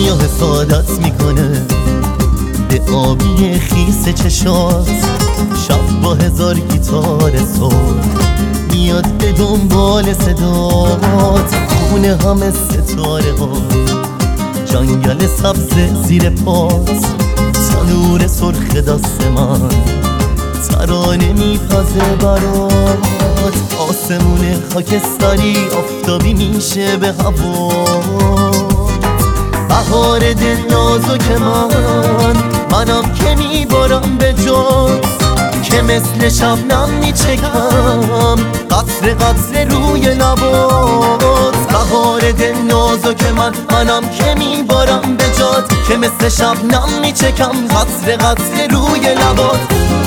دریا حسادت میکنه به آبی خیس چشات، شب با هزار گیتار سرخ میاد به دنبال صدات، خونه همه ستاره ها، جنگل سبز زیر پات، تنور سرخ دست من ترانه میپزه برات، آسمون خاکستری آفتابی میشه به هوا، بهار دل نازک منم که میبارم به جات، که مثل شبنم میچکم قطره قطره روی لبات، بهار دل نازک منم که میبارم به جات، که مثل شبنم میچکم قطره قطره روی لبات.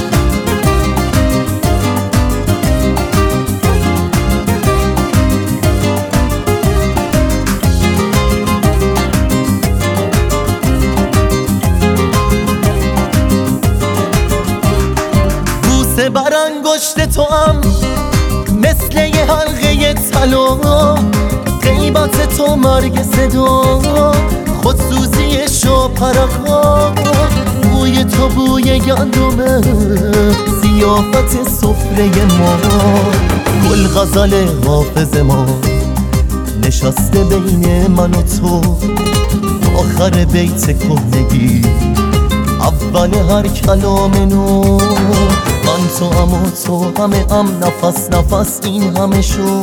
بر انگشت تو هم مثل یه حلقه طلا، غیبت تو مرگ صدا، خودسوزی شاپرکا، بوی تو بوی گندمه، ضیافت سفره ما، گل غزل حافظ ما نشسته بین من و تو، آخر بیت کهنگی اول هر کلام نو، من تو هم و تو همه نفس نفس این همه شو،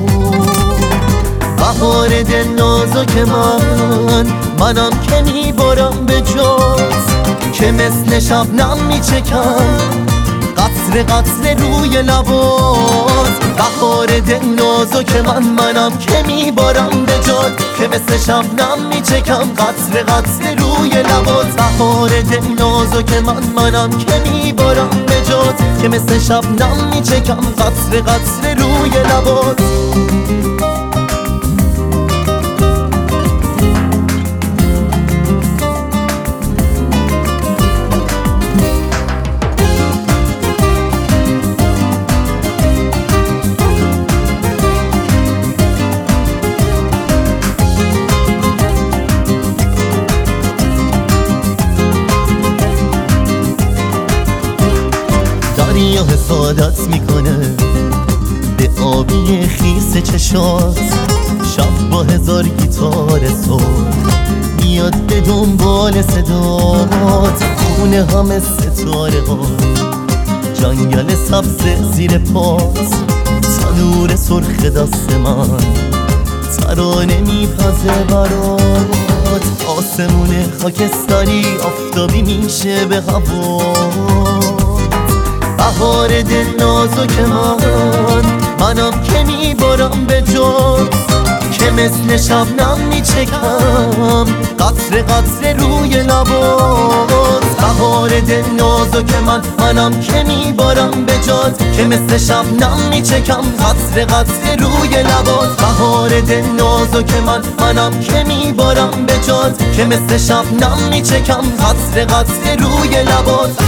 بهار دل نازک منم که میبارم به جات، که مثل شبنم میچکم قطره قطره روی لبات، بهار دل نازک منم که میبارم به جات، که مثل شبنم میچکم قطره قطره روی لبات، بهار دل نازک منم که میبارم به جات، که مثل شبنم میچکم قطره قطره روی لبات. دریا حسادت میکنه به آبی خیس چشات، شب با هزار گیتار سرخ میاد به دنبال صدات، خونه همه ستاره ها، جنگل سبز زیر پات، تنور سرخ دست من ترانه میپزه برات، آسمون خاکستری آفتابی میشه به هوا، بهار دل نازک منم که میبارم به جات، که مثل شبنم میچکم قطره قطره روی لبات، بهار دل نازک منم که میبارم به جات، که مثل شبنم میچکم قطره قطره روی لبات، بهار دل نازک منم که میبارم به جات، که مثل شبنم میچکم قطره قطره روی لبات.